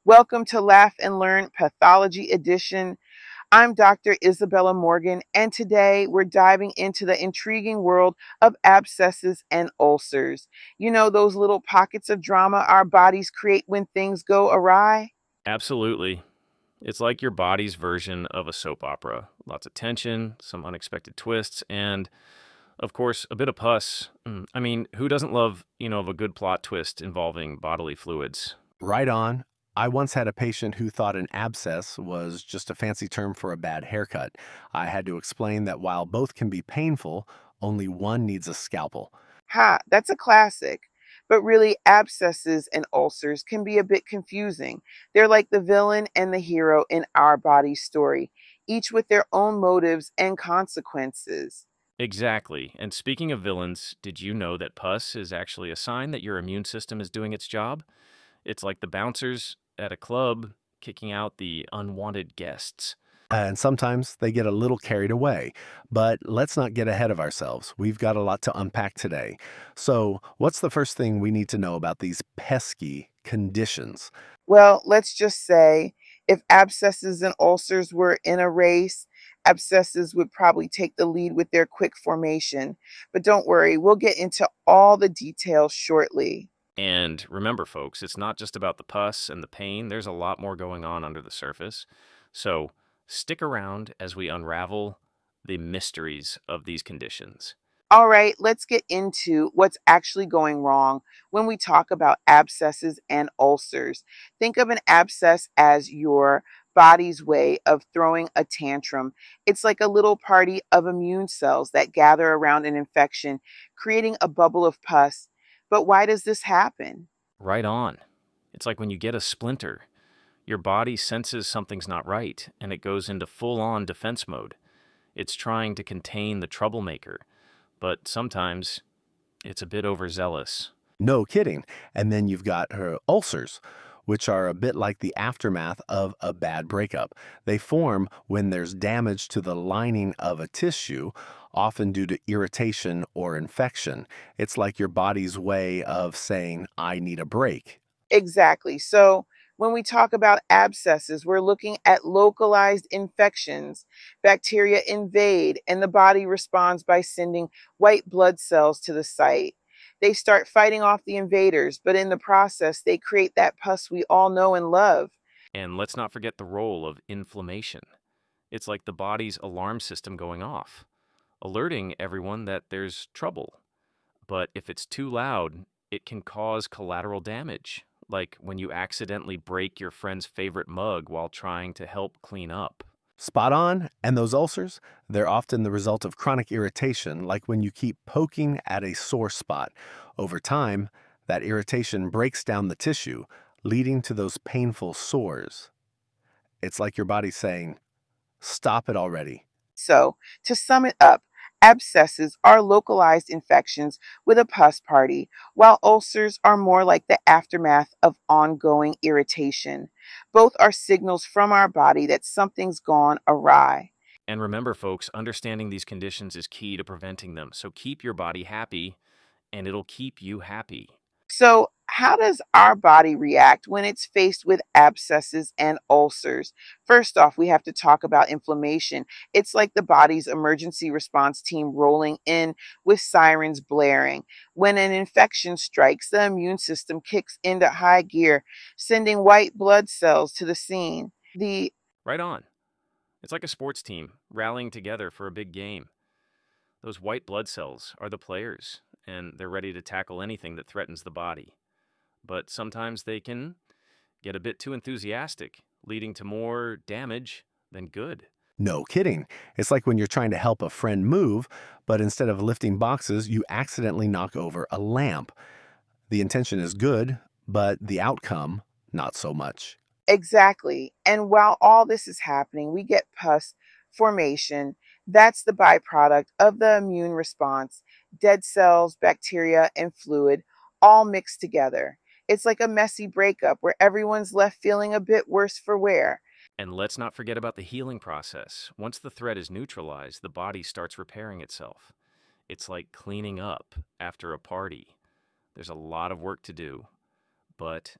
Welcome to Laugh and Learn Pathology Edition. I'm Dr. Isabella Morgan, and today we're diving into the intriguing world of abscesses and ulcers. You know, those little pockets of drama our bodies create when things go awry? Absolutely. It's like your body's version of a soap opera. Lots of tension, some unexpected twists, and of course, a bit of pus. I mean, who doesn't love, of a good plot twist involving bodily fluids? Right on. I once had a patient who thought an abscess was just a fancy term for a bad haircut. I had to explain that while both can be painful, only one needs a scalpel. Ha, that's a classic. But really, abscesses and ulcers can be a bit confusing. They're like the villain and the hero in our body's story, each with their own motives and consequences. Exactly. And speaking of villains, did you know that pus is actually a sign that your immune system is doing its job? It's like the bouncers at a club kicking out the unwanted guests. And sometimes they get a little carried away. But let's not get ahead of ourselves. We've got a lot to unpack today. So, what's the first thing we need to know about these pesky conditions? Well, let's just say if abscesses and ulcers were in a race, abscesses would probably take the lead with their quick formation. But don't worry, we'll get into all the details shortly. And remember, folks, it's not just about the pus and the pain. There's a lot more going on under the surface. So stick around as we unravel the mysteries of these conditions. All right, let's get into what's actually going wrong when we talk about abscesses and ulcers. Think of an abscess as your body's way of throwing a tantrum. It's like a little party of immune cells that gather around an infection, creating a bubble of pus. But why does this happen? Right on. It's like when you get a splinter, your body senses something's not right and it goes into full on defense mode. It's trying to contain the troublemaker, but sometimes it's a bit overzealous. No kidding. And then you've got her ulcers, which are a bit like the aftermath of a bad breakup. They form when there's damage to the lining of a tissue, often due to irritation or infection. It's like your body's way of saying, I need a break. Exactly. So, when we talk about abscesses, we're looking at localized infections. Bacteria invade, and the body responds by sending white blood cells to the site. They start fighting off the invaders, but in the process, they create that pus we all know and love. And let's not forget the role of inflammation. It's like the body's alarm system going off, alerting everyone that there's trouble. But if it's too loud, it can cause collateral damage, like when you accidentally break your friend's favorite mug while trying to help clean up. Spot on. And those ulcers, they're often the result of chronic irritation, like when you keep poking at a sore spot. Over time, that irritation breaks down the tissue, leading to those painful sores. It's like your body saying, stop it already. So, to sum it up, abscesses are localized infections with a pus party, while ulcers are more like the aftermath of ongoing irritation. Both are signals from our body that something's gone awry. And remember, folks, understanding these conditions is key to preventing them. So keep your body happy, and it'll keep you happy. So, how does our body react when it's faced with abscesses and ulcers? First off, we have to talk about inflammation. It's like the body's emergency response team rolling in with sirens blaring. When an infection strikes, the immune system kicks into high gear, sending white blood cells to the scene. The Right on. It's like a sports team rallying together for a big game. Those white blood cells are the players, and they're ready to tackle anything that threatens the body. But sometimes they can get a bit too enthusiastic, leading to more damage than good. No kidding. It's like when you're trying to help a friend move, but instead of lifting boxes, you accidentally knock over a lamp. The intention is good, but the outcome, not so much. Exactly. And while all this is happening, we get pus formation. That's the byproduct of the immune response. Dead cells, bacteria, and fluid all mixed together. It's like a messy breakup where everyone's left feeling a bit worse for wear. And let's not forget about the healing process. Once the threat is neutralized, the body starts repairing itself. It's like cleaning up after a party. There's a lot of work to do, but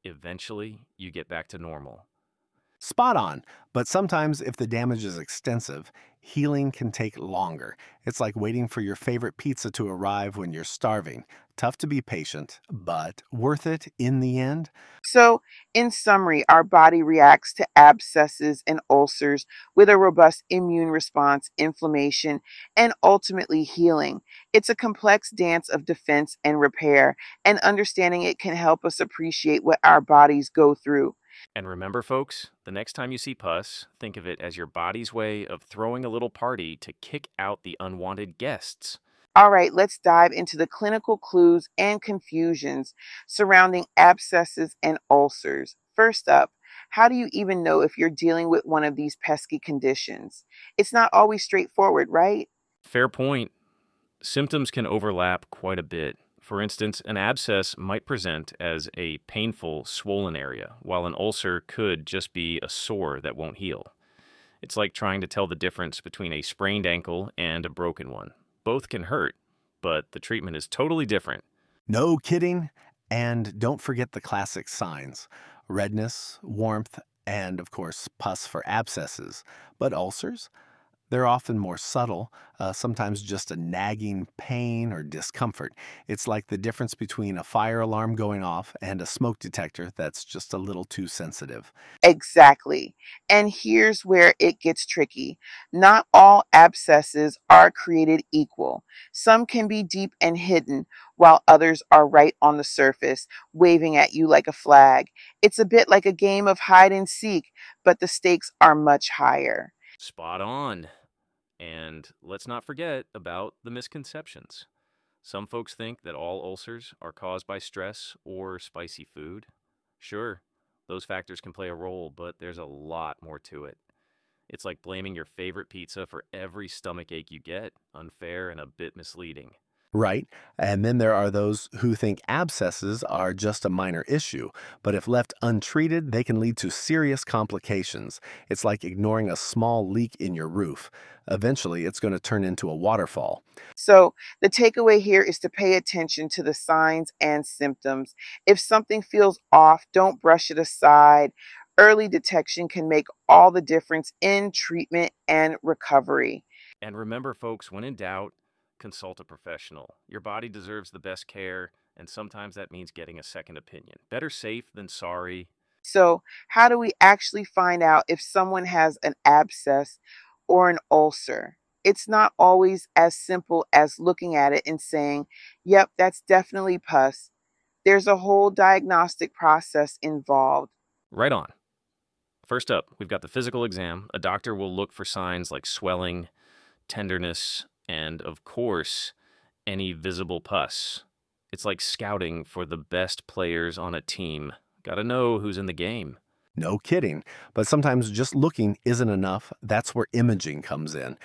Eventually, you get back to normal. Spot on. But sometimes, if the damage is extensive, healing can take longer. It's like waiting for your favorite pizza to arrive when you're starving. Tough to be patient, but worth it in the end? So, in summary, our body reacts to abscesses and ulcers with a robust immune response, inflammation, and ultimately healing. It's a complex dance of defense and repair, and understanding it can help us appreciate what our bodies go through. And remember, folks, the next time you see pus, think of it as your body's way of throwing a little party to kick out the unwanted guests. All right, let's dive into the clinical clues and confusions surrounding abscesses and ulcers. First up, how do you even know if you're dealing with one of these pesky conditions? It's not always straightforward, right? Fair point. Symptoms can overlap quite a bit. For instance, an abscess might present as a painful, swollen area, while an ulcer could just be a sore that won't heal. It's like trying to tell the difference between a sprained ankle and a broken one. Both can hurt, but the treatment is totally different. No kidding. And don't forget the classic signs: redness, warmth, and of course, pus for abscesses. But ulcers? They're often more subtle, sometimes just a nagging pain or discomfort. It's like the difference between a fire alarm going off and a smoke detector that's just a little too sensitive. Exactly. And here's where it gets tricky. Not all abscesses are created equal. Some can be deep and hidden, while others are right on the surface, waving at you like a flag. It's a bit like a game of hide and seek, but the stakes are much higher. Spot on. And let's not forget about the misconceptions. Some folks think that all ulcers are caused by stress or spicy food. Sure, those factors can play a role, but there's a lot more to it. It's like blaming your favorite pizza for every stomach ache you get. Unfair and a bit misleading. Right? And then there are those who think abscesses are just a minor issue, but if left untreated, they can lead to serious complications. It's like ignoring a small leak in your roof. Eventually, it's going to turn into a waterfall. So, the takeaway here is to pay attention to the signs and symptoms. If something feels off, don't brush it aside. Early detection can make all the difference in treatment and recovery. And remember, folks, when in doubt, consult a professional. Your body deserves the best care, and sometimes that means getting a second opinion. Better safe than sorry. So, how do we actually find out if someone has an abscess or an ulcer? It's not always as simple as looking at it and saying, yep, that's definitely pus. There's a whole diagnostic process involved. Right on. First up, we've got the physical exam. A doctor will look for signs like swelling, tenderness, and, of course, any visible pus. It's like scouting for the best players on a team. Gotta know who's in the game. No kidding. But sometimes just looking isn't enough. That's where imaging comes in.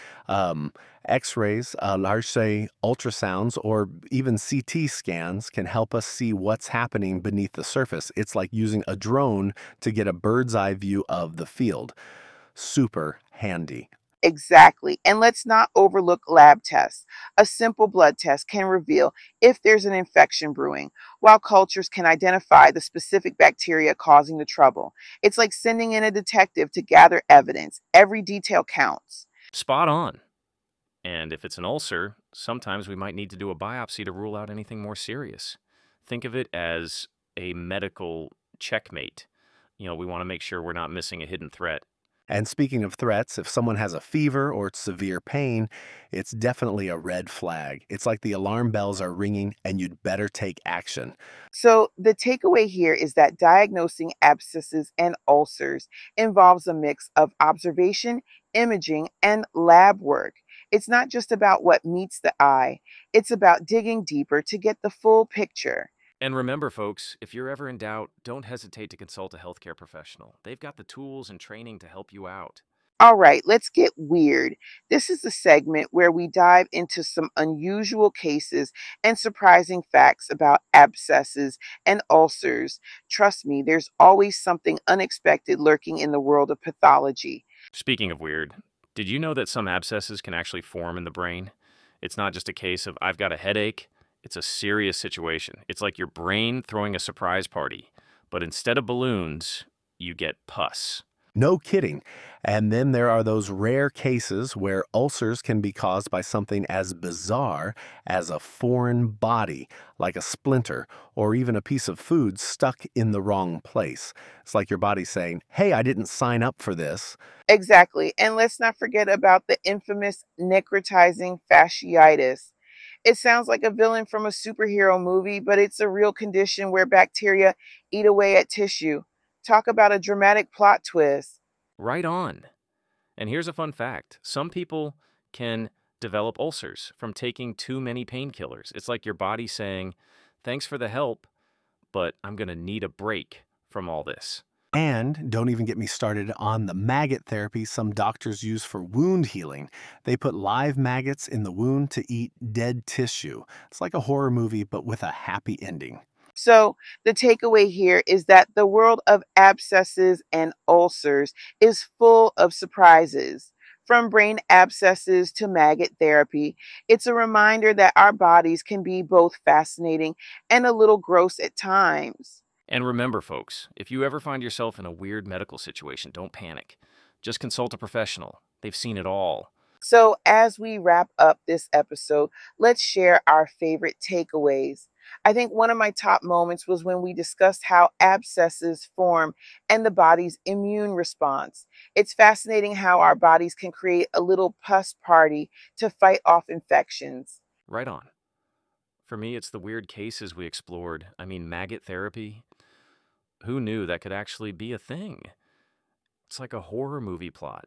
X-rays, large say ultrasounds, or even CT scans can help us see what's happening beneath the surface. It's like using a drone to get a bird's eye view of the field. Super handy. Exactly. And let's not overlook lab tests. A simple blood test can reveal if there's an infection brewing, while cultures can identify the specific bacteria causing the trouble. It's like sending in a detective to gather evidence. Every detail counts. Spot on. And if it's an ulcer, sometimes we might need to do a biopsy to rule out anything more serious. Think of it as a medical checkmate. We want to make sure we're not missing a hidden threat. And speaking of threats, if someone has a fever or severe pain, it's definitely a red flag. It's like the alarm bells are ringing and you'd better take action. So, the takeaway here is that diagnosing abscesses and ulcers involves a mix of observation, imaging, and lab work. It's not just about what meets the eye, it's about digging deeper to get the full picture. And remember, folks, if you're ever in doubt, don't hesitate to consult a healthcare professional. They've got the tools and training to help you out. All right, let's get weird. This is the segment where we dive into some unusual cases and surprising facts about abscesses and ulcers. Trust me, there's always something unexpected lurking in the world of pathology. Speaking of weird, did you know that some abscesses can actually form in the brain? It's not just a case of I've got a headache. It's a serious situation. It's like your brain throwing a surprise party. But instead of balloons, you get pus. No kidding. And then there are those rare cases where ulcers can be caused by something as bizarre as a foreign body, like a splinter, or even a piece of food stuck in the wrong place. It's like your body saying, hey, I didn't sign up for this. Exactly. And let's not forget about the infamous necrotizing fasciitis. It sounds like a villain from a superhero movie, but it's a real condition where bacteria eat away at tissue. Talk about a dramatic plot twist. Right on. And here's a fun fact. Some people can develop ulcers from taking too many painkillers. It's like your body saying, thanks for the help, but I'm going to need a break from all this. And don't even get me started on the maggot therapy some doctors use for wound healing. They put live maggots in the wound to eat dead tissue. It's like a horror movie, but with a happy ending. So, the takeaway here is that the world of abscesses and ulcers is full of surprises. From brain abscesses to maggot therapy, it's a reminder that our bodies can be both fascinating and a little gross at times. And remember, folks, if you ever find yourself in a weird medical situation, don't panic. Just consult a professional. They've seen it all. So, as we wrap up this episode, let's share our favorite takeaways. I think one of my top moments was when we discussed how abscesses form and the body's immune response. It's fascinating how our bodies can create a little pus party to fight off infections. Right on. For me, it's the weird cases we explored. I mean, maggot therapy. Who knew that could actually be a thing? It's like a horror movie plot,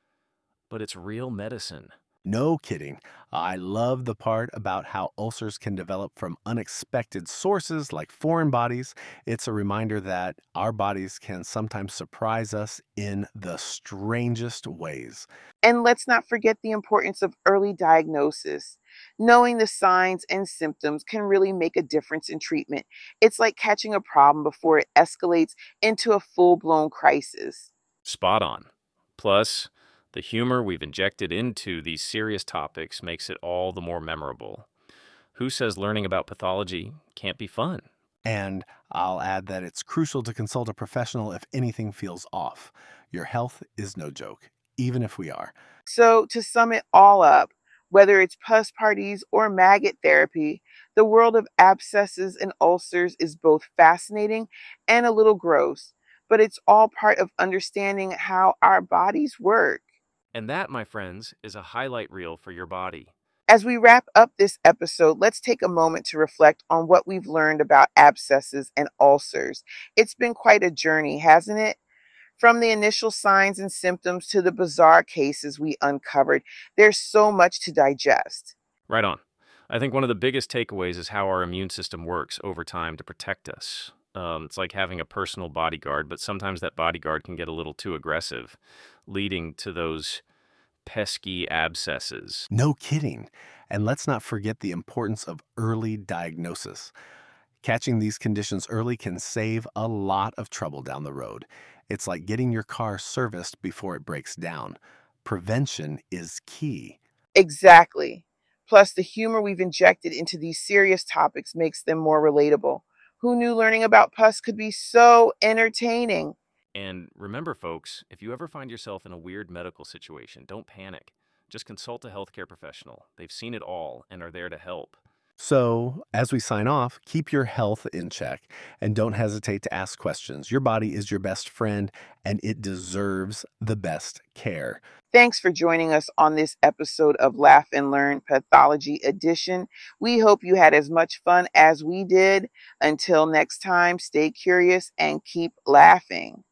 but it's real medicine. No kidding. I love the part about how ulcers can develop from unexpected sources like foreign bodies. It's a reminder that our bodies can sometimes surprise us in the strangest ways. And let's not forget the importance of early diagnosis. Knowing the signs and symptoms can really make a difference in treatment. It's like catching a problem before it escalates into a full-blown crisis. Spot on. Plus, the humor we've injected into these serious topics makes it all the more memorable. Who says learning about pathology can't be fun? And I'll add that it's crucial to consult a professional if anything feels off. Your health is no joke, even if we are. So, to sum it all up, whether it's pus parties or maggot therapy, the world of abscesses and ulcers is both fascinating and a little gross, but it's all part of understanding how our bodies work. And that, my friends, is a highlight reel for your body. As we wrap up this episode, let's take a moment to reflect on what we've learned about abscesses and ulcers. It's been quite a journey, hasn't it? From the initial signs and symptoms to the bizarre cases we uncovered, there's so much to digest. Right on. I think one of the biggest takeaways is how our immune system works over time to protect us. It's like having a personal bodyguard, but sometimes that bodyguard can get a little too aggressive, leading to those pesky abscesses. No kidding. And let's not forget the importance of early diagnosis. Catching these conditions early can save a lot of trouble down the road. It's like getting your car serviced before it breaks down. Prevention is key. Exactly. Plus, the humor we've injected into these serious topics makes them more relatable. Who knew learning about pus could be so entertaining? And remember, folks, if you ever find yourself in a weird medical situation, don't panic. Just consult a healthcare professional. They've seen it all and are there to help. So, as we sign off, keep your health in check and don't hesitate to ask questions. Your body is your best friend and it deserves the best care. Thanks for joining us on this episode of Laugh and Learn Pathology Edition. We hope you had as much fun as we did. Until next time, stay curious and keep laughing.